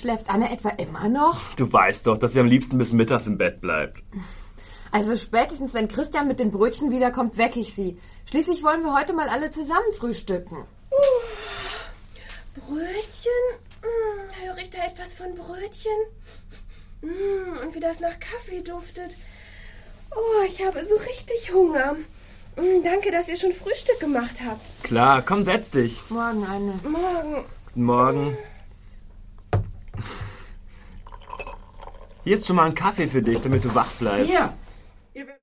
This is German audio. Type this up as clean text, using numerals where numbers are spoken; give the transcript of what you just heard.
Schläft Anne etwa immer noch? Du weißt doch, dass sie am liebsten bis mittags im Bett bleibt. Also spätestens, wenn Christian mit den Brötchen wiederkommt, wecke ich sie. Schließlich wollen wir heute mal alle zusammen frühstücken. Brötchen? Höre ich da etwas von Brötchen? Und wie das nach Kaffee duftet. Oh, ich habe so richtig Hunger. Danke, dass ihr schon Frühstück gemacht habt. Klar, komm, setz dich. Morgen, Anne. Morgen. Guten Morgen. Hier ist schon mal ein Kaffee für dich, damit du wach bleibst. Hier.